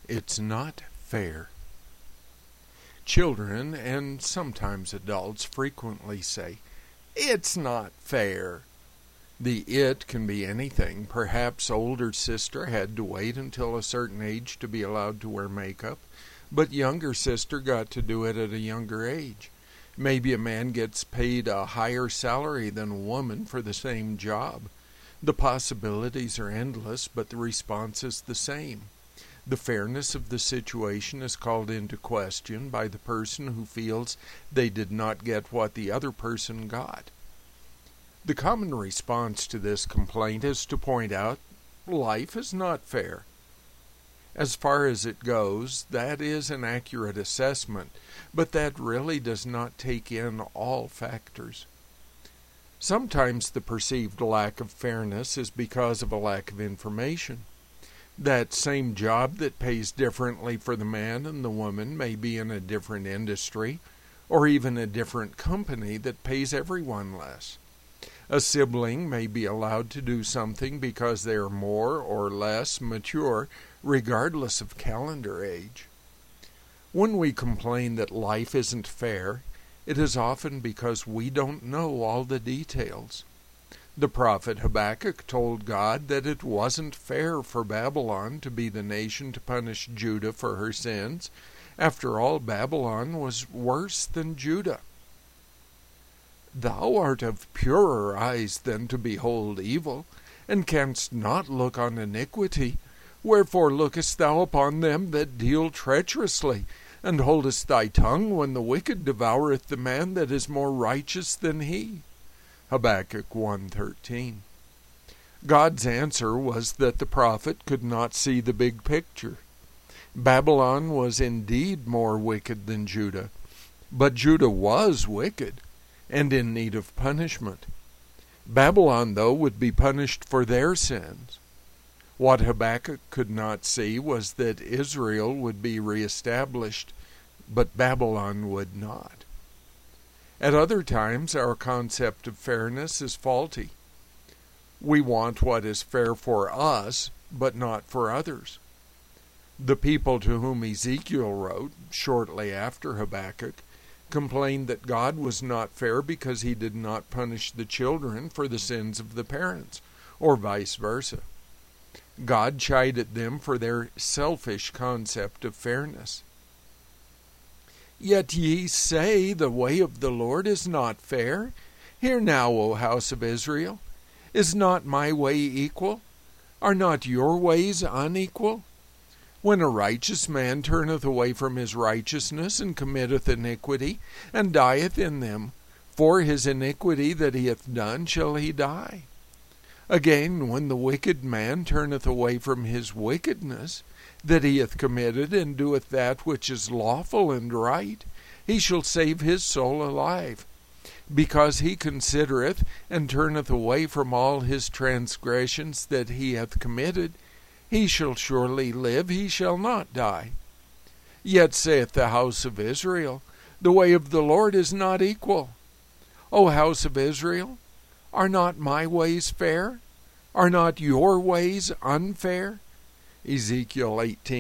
It's not fair. Children, and sometimes adults, frequently say, "It's not fair." The "it" can be anything. Perhaps older sister had to wait until a certain age to be allowed to wear makeup, but younger sister got to do it at a younger age. Maybe a man gets paid a higher salary than a woman for the same job. The possibilities are endless, but the response is the same. The fairness of the situation is called into question by the person who feels they did not get what the other person got. The common response to this complaint is to point out life is not fair. As far as it goes, that is an accurate assessment, but that really does not take in all factors. Sometimes the perceived lack of fairness is because of a lack of information. That same job that pays differently for the man and the woman may be in a different industry, or even a different company that pays everyone less. A sibling may be allowed to do something because they are more or less mature, regardless of calendar age. When we complain that life isn't fair, it is often because we don't know all the details. The prophet Habakkuk told God that it wasn't fair for Babylon to be the nation to punish Judah for her sins. After all, Babylon was worse than Judah. "Thou art of purer eyes than to behold evil, and canst not look on iniquity. Wherefore lookest thou upon them that deal treacherously, and holdest thy tongue when the wicked devoureth the man that is more righteous than he?" Habakkuk 1:13. God's answer was that the prophet could not see the big picture. Babylon was indeed more wicked than Judah, but Judah was wicked and in need of punishment. Babylon, though, would be punished for their sins. What Habakkuk could not see was that Israel would be reestablished, but Babylon would not. At other times, our concept of fairness is faulty. We want what is fair for us, but not for others. The people to whom Ezekiel wrote, shortly after Habakkuk, complained that God was not fair because he did not punish the children for the sins of the parents, or vice versa. God chided them for their selfish concept of fairness. "Yet ye say, the way of the Lord is not fair. Hear now, O house of Israel. Is not my way equal? Are not your ways unequal? When a righteous man turneth away from his righteousness, and committeth iniquity, and dieth in them, for his iniquity that he hath done shall he die. Again, when the wicked man turneth away from his wickedness that he hath committed, and doeth that which is lawful and right, he shall save his soul alive. Because he considereth and turneth away from all his transgressions that he hath committed, he shall surely live, he shall not die. Yet saith the house of Israel, the way of the Lord is not equal. O house of Israel, are not my ways fair? Are not your ways unfair?" Ezekiel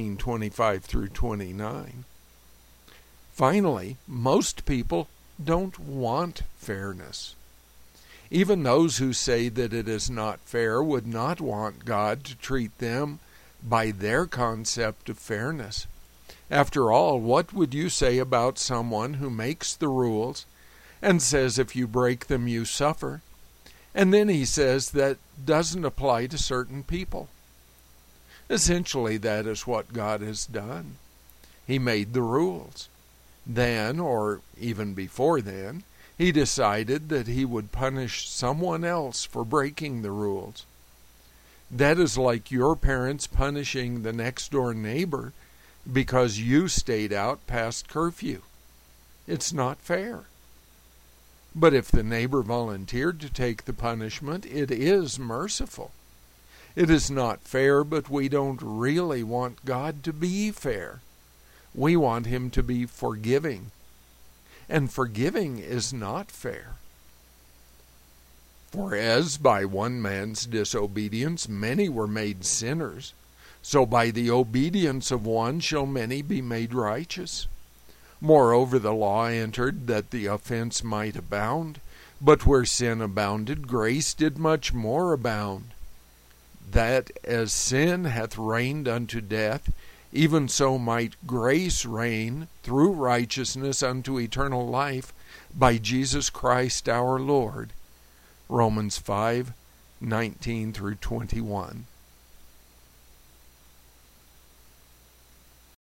18:25-29. Finally, most people don't want fairness. Even those who say that it is not fair would not want God to treat them by their concept of fairness. After all, what would you say about someone who makes the rules and says if you break them you suffer, and then he says that doesn't apply to certain people? Essentially, that is what God has done. He made the rules. Then, or even before then, he decided that he would punish someone else for breaking the rules. That is like your parents punishing the next-door neighbor because you stayed out past curfew. It's not fair. But if the neighbor volunteered to take the punishment, it is merciful. It is not fair, but we don't really want God to be fair. We want him to be forgiving. And forgiving is not fair. For as by one man's disobedience many were made sinners, So by the obedience of one shall many be made righteous. Moreover, the law entered that the offense might abound. But where sin abounded, grace did much more abound. That as sin hath reigned unto death, even so might grace reign through righteousness unto eternal life by Jesus Christ our Lord. Romans 5:19 through 21.